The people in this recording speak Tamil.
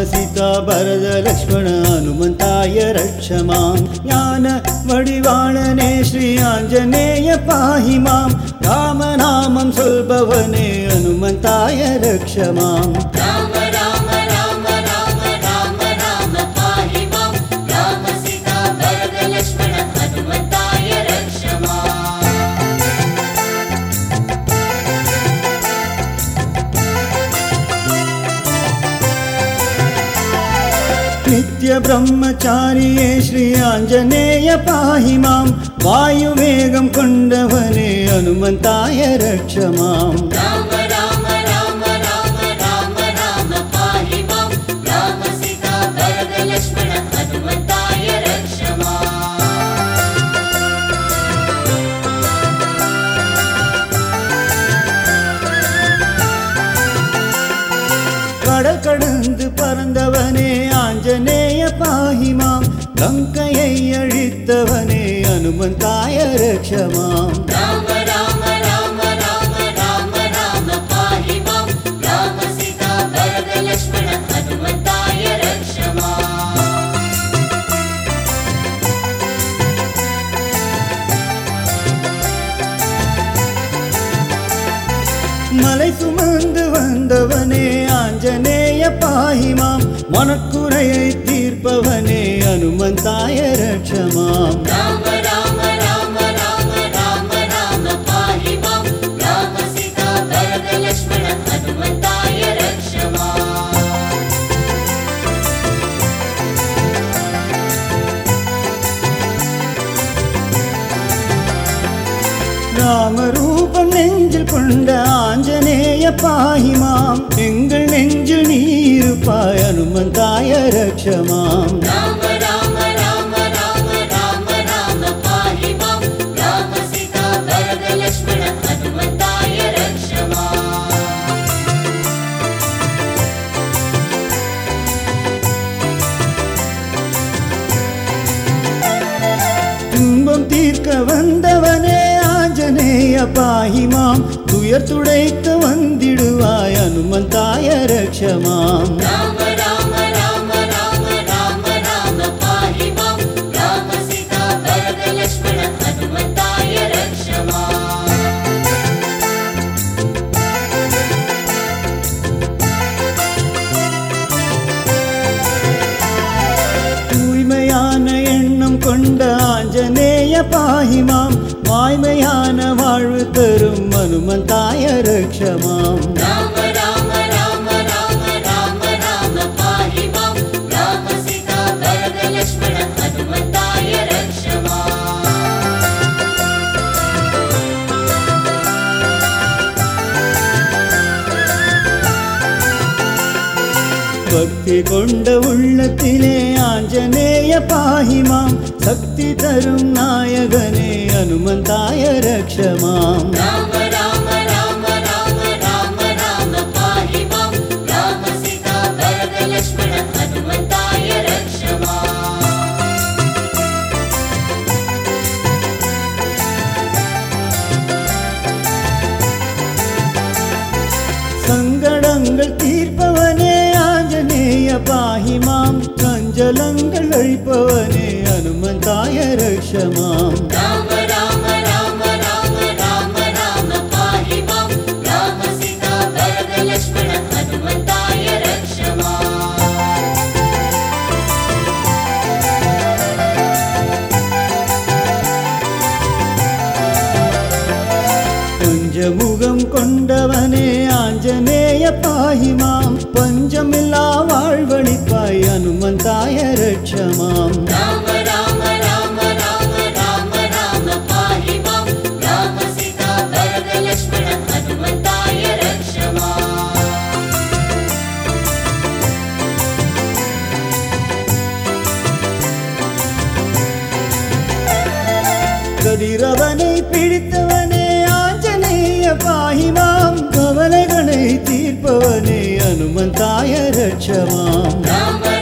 सीता भरत लक्ष्मण हनुमन्ताय रक्ष मां ज्ञान वडिवाणने श्री आञ्जनेय पाहि मां रामनामं सुलभवने हनुमन्ताय रक्ष मां राम राम राम राम राम राम पाहि मां राम सीता भरत लक्ष्मण हनुमन्ताय रक्ष मां नित्य ब्रह्मचारिये श्री आञ्जनेय पाहि मां वायुवेगं कोण्डवने हनुमन्ताय रक्ष मां राम राम राम राम राम राम पाहि मां राम सीता भरत लक्ष्मण हनुमन्ताय रक्ष मां கடல் கடந்து பறந்தவனே ஆஞ்சநேய பாஹி மாம் லங்கையை அழித்தவனே ஹனுமந்தாய ரக்ஷ மாம் राम राम राम राम राम राम पाहि मां राम सीता भरत लक्ष्मण हनुमन्ताय रक्ष मां மலை சுமந்து வந்தவனே ஆஞ்சநேய பாஹி மாம் மனக்குறையை தீர்ப்பவனே ஹனுமந்தாய ரக்ஷ மாம் राम राम राम राम राम राम पाहि मां राम सीता भरत लक्ष्मण हनुमन्ताय रक्ष मां ராமரூபம் நெஞ்சில் கொண்ட ஆஞ்சநேய பாஹி மாம் எங்கள் நெஞ்சில் நீ இருப்பாய் ஹனுமந்தாய ரக்ஷ மாம் राम राम राम राम राम राम पाहि मां राम सीता भरत लक्ष्मण हनुमन्ताय रक्ष मां துன்பம் தீர்க்க வந்தவனே ஆஞ்சநேய பாஹி மாம் துயர் துடைக்க வந்திடுவாய் ஹனுமந்தாய ரக்ஷ மாம் राम राम राम राम राम राम पाहि मां राम सीता भरत लक्ष्मण हनुमन्ताय रक्ष मां தூய்மையான எண்ணம் கொண்ட ஆஞ்சநேய பாஹி மாம் வாய்மையான வாழ்வு தரும் ஹனுமந்தாய ரக்ஷ மாம் राम राम राम राम राम राम पाहि मां राम सीता भरत लक्ष्मण हनुमन्ताय रक्ष मां பக்தி கொண்ட உள்ளத்திலே ஆஞ்சநேய பாஹி மாம் சக்தி தரும் நாயகனே ஹனுமந்தாய ரக்ஷ மாம் राम राम राम राम राम राम पाहि मां राम सीता भरत लक्ष्मण हनुमन्ताय रक्ष मां சங்கடங்கள் தீர்ப்பவனே ஆஞ்சநேய பாஹி மாம் சஞ்சலங்கள் அழிப்பவனே ஹனுமந்தாய ரக்ஷ மாம் राम राम राम राम राम राम पाहि मां राम सीता भरत लक्ष्मण हनुमन्ताय रक्ष मां பஞ்சமுகம் கொண்டவனே ஆஞ்சநேய பாஹி மாம் பஞ்சமில்லா வாழ்வழிப்பாய் ஹனுமந்தாய ரக்ஷ மாம் राम राम राम राम राम राम पाहि मां राम सीता भरत लक्ष्मण हनुमन्ताय रक्ष मां கதிரவனை பிடித்தவனே ஆஞ்சநேய பாஹி மாம் கவலைகளை தீர்ப்பவனே ஹனுமந்தாய ரக்ஷ மாம் राम